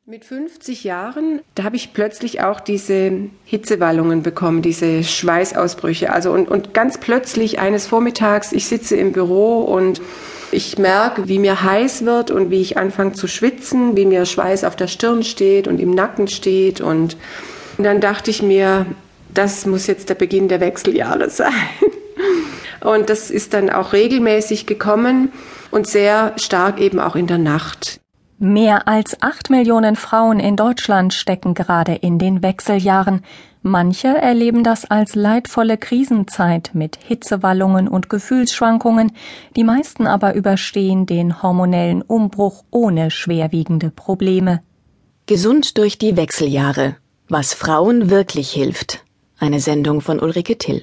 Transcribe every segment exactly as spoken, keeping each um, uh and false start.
Mit fünfzig Jahren, da habe ich plötzlich auch diese Hitzewallungen bekommen, diese Schweißausbrüche. Also und, und ganz plötzlich eines Vormittags, ich sitze im Büro und ich merke, wie mir heiß wird und wie ich anfange zu schwitzen, wie mir Schweiß auf der Stirn steht und im Nacken steht. Und, und dann dachte ich mir, das muss jetzt der Beginn der Wechseljahre sein. Und das ist dann auch regelmäßig gekommen und sehr stark eben auch in der Nacht. Mehr als acht Millionen Frauen in Deutschland stecken gerade in den Wechseljahren. Manche erleben das als leidvolle Krisenzeit mit Hitzewallungen und Gefühlsschwankungen. Die meisten aber überstehen den hormonellen Umbruch ohne schwerwiegende Probleme. Gesund durch die Wechseljahre. Was Frauen wirklich hilft. Eine Sendung von Ulrike Till.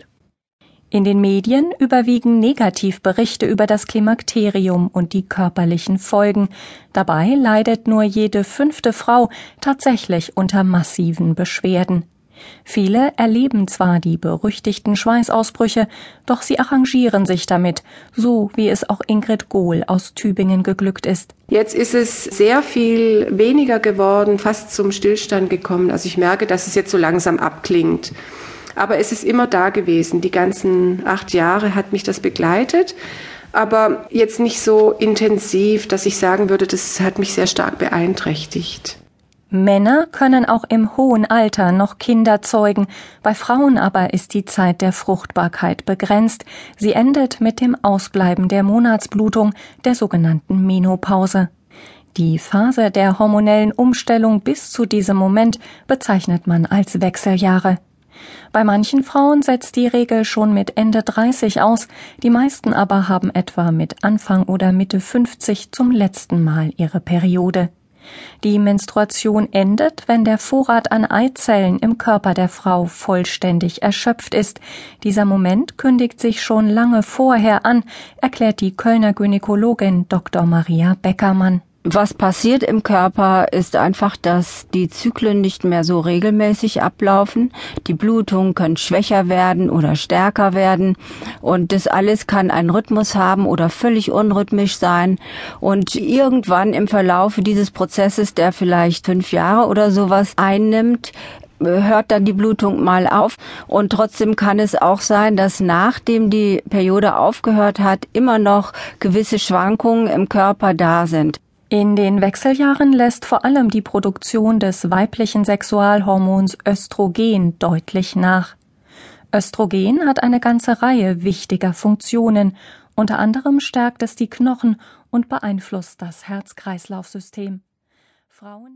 In den Medien überwiegen Negativberichte über das Klimakterium und die körperlichen Folgen. Dabei leidet nur jede fünfte Frau tatsächlich unter massiven Beschwerden. Viele erleben zwar die berüchtigten Schweißausbrüche, doch sie arrangieren sich damit, so wie es auch Ingrid Gohl aus Tübingen geglückt ist. Jetzt ist es sehr viel weniger geworden, fast zum Stillstand gekommen. Also ich merke, dass es jetzt so langsam abklingt. Aber es ist immer da gewesen. Die ganzen acht Jahre hat mich das begleitet, aber jetzt nicht so intensiv, dass ich sagen würde, das hat mich sehr stark beeinträchtigt. Männer können auch im hohen Alter noch Kinder zeugen. Bei Frauen aber ist die Zeit der Fruchtbarkeit begrenzt. Sie endet mit dem Ausbleiben der Monatsblutung, der sogenannten Menopause. Die Phase der hormonellen Umstellung bis zu diesem Moment bezeichnet man als Wechseljahre. Bei manchen Frauen setzt die Regel schon mit Ende dreißig aus, die meisten aber haben etwa mit Anfang oder Mitte fünfzig zum letzten Mal ihre Periode. Die Menstruation endet, wenn der Vorrat an Eizellen im Körper der Frau vollständig erschöpft ist. Dieser Moment kündigt sich schon lange vorher an, erklärt die Kölner Gynäkologin Doktor Maria Beckermann. Was passiert im Körper, ist einfach, dass die Zyklen nicht mehr so regelmäßig ablaufen. Die Blutungen können schwächer werden oder stärker werden. Und das alles kann einen Rhythmus haben oder völlig unrhythmisch sein. Und irgendwann im Verlauf dieses Prozesses, der vielleicht fünf Jahre oder sowas einnimmt, hört dann die Blutung mal auf. Und trotzdem kann es auch sein, dass nachdem die Periode aufgehört hat, immer noch gewisse Schwankungen im Körper da sind. In den Wechseljahren lässt vor allem die Produktion des weiblichen Sexualhormons Östrogen deutlich nach. Östrogen hat eine ganze Reihe wichtiger Funktionen. Unter anderem stärkt es die Knochen und beeinflusst das Herz-Kreislauf-System. Frauen